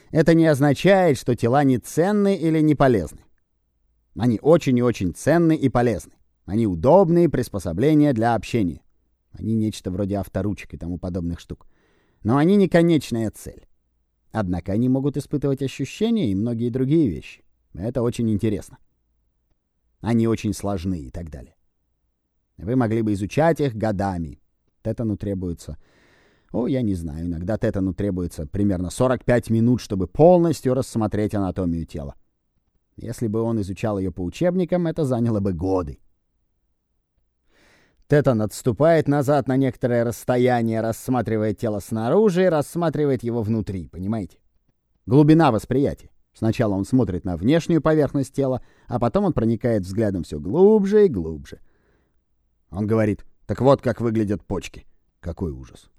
Это не означает, что тела не ценны или не полезны. Они очень и очень ценны и полезны. Они удобные приспособления для общения. Они нечто вроде авторучек и тому подобных штук. Но они не конечная цель. Однако они могут испытывать ощущения и многие другие вещи. Это очень интересно. Они очень сложны и так далее. Вы могли бы изучать их годами. Тетану требуется... я не знаю, иногда Тетану требуется примерно 45 минут, чтобы полностью рассмотреть анатомию тела. Если бы он изучал ее по учебникам, это заняло бы годы. Тетан отступает назад на некоторое расстояние, рассматривает тело снаружи и рассматривает его внутри, понимаете? Глубина восприятия. Сначала он смотрит на внешнюю поверхность тела, а потом он проникает взглядом все глубже и глубже. Он говорит: так вот как выглядят почки. Какой ужас.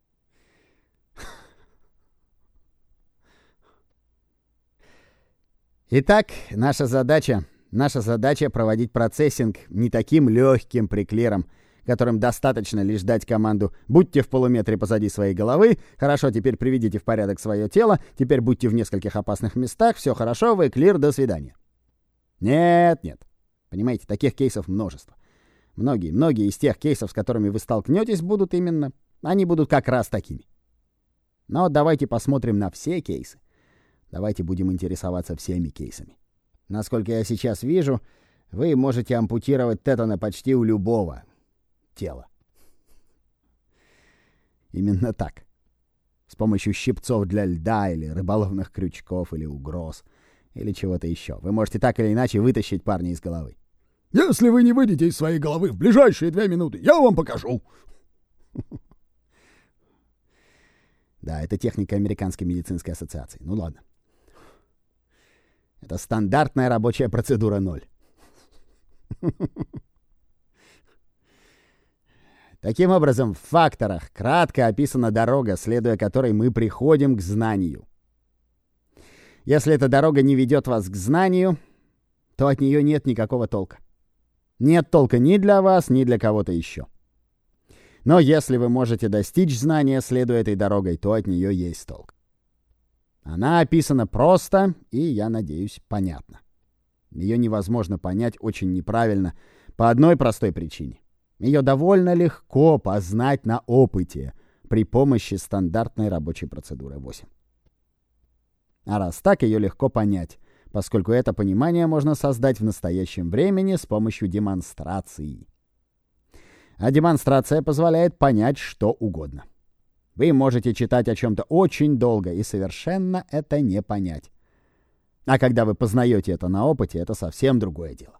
Итак, наша задача проводить процессинг не таким легким приклером, которым достаточно лишь дать команду: будьте в полуметре позади своей головы, хорошо, теперь приведите в порядок свое тело, теперь будьте в нескольких опасных местах, все хорошо, вы клир, до свидания. Нет. Понимаете, таких кейсов множество. Многие из тех кейсов, с которыми вы столкнетесь, они будут как раз такими. Но давайте посмотрим на все кейсы. Давайте будем интересоваться всеми кейсами. Насколько я сейчас вижу, вы можете ампутировать тетана почти у любого тела. Именно так. С помощью щипцов для льда или рыболовных крючков или угроз или чего-то еще. Вы можете так или иначе вытащить парня из головы. Если вы не выйдете из своей головы в ближайшие 2 минуты, я вам покажу. Да, это техника Американской медицинской ассоциации. Ну ладно. Это стандартная рабочая процедура 0. Таким образом, в факторах кратко описана дорога, следуя которой мы приходим к знанию. Если эта дорога не ведет вас к знанию, то от нее нет никакого толка. Нет толка ни для вас, ни для кого-то еще. Но если вы можете достичь знания, следуя этой дорогой, то от нее есть толк. Она описана просто и, я надеюсь, понятно. Ее невозможно понять очень неправильно по одной простой причине. Ее довольно легко познать на опыте при помощи стандартной рабочей процедуры 8. А раз так, ее легко понять, поскольку это понимание можно создать в настоящем времени с помощью демонстрации. А демонстрация позволяет понять что угодно. Вы можете читать о чем-то очень долго и совершенно это не понять. А когда вы познаете это на опыте, это совсем другое дело.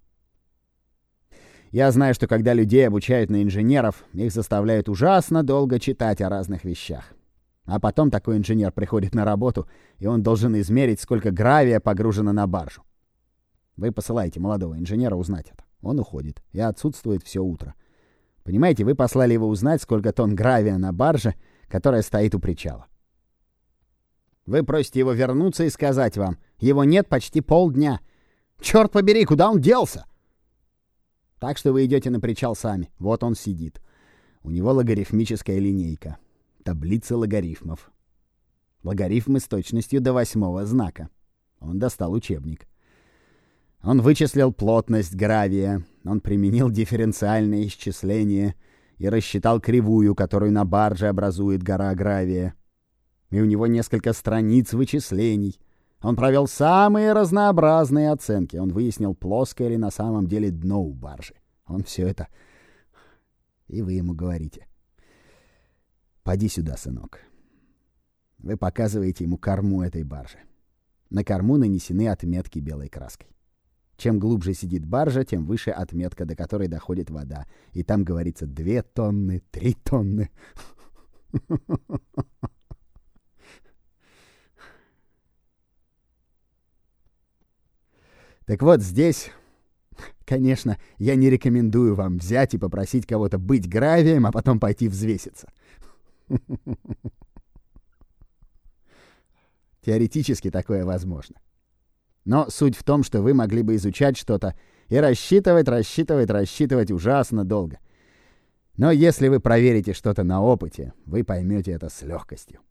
Я знаю, что когда людей обучают на инженеров, их заставляют ужасно долго читать о разных вещах. А потом такой инженер приходит на работу, и он должен измерить, сколько гравия погружено на баржу. Вы посылаете молодого инженера узнать это. Он уходит и отсутствует все утро. Понимаете, вы послали его узнать, сколько тонн гравия на барже, которая стоит у причала. Вы просите его вернуться и сказать вам: его нет почти полдня. Черт побери, куда он делся? Так что вы идете на причал сами. Вот он сидит. У него логарифмическая линейка. Таблица логарифмов. Логарифмы с точностью до 8-го знака. Он достал учебник. Он вычислил плотность гравия. Он применил дифференциальное исчисление и рассчитал кривую, которую на барже образует гора гравия. И у него несколько страниц вычислений. Он провел самые разнообразные оценки. Он выяснил, плоское ли на самом деле дно у баржи. Он все это... И вы ему говорите: «Поди сюда, сынок». Вы показываете ему корму этой баржи. На корму нанесены отметки белой краской. Чем глубже сидит баржа, тем выше отметка, до которой доходит вода. И там говорится 2 тонны, 3 тонны. Так вот, здесь, конечно, я не рекомендую вам взять и попросить кого-то быть гравием, а потом пойти взвеситься. Теоретически такое возможно. Но суть в том, что вы могли бы изучать что-то и рассчитывать ужасно долго. Но если вы проверите что-то на опыте, вы поймете это с легкостью.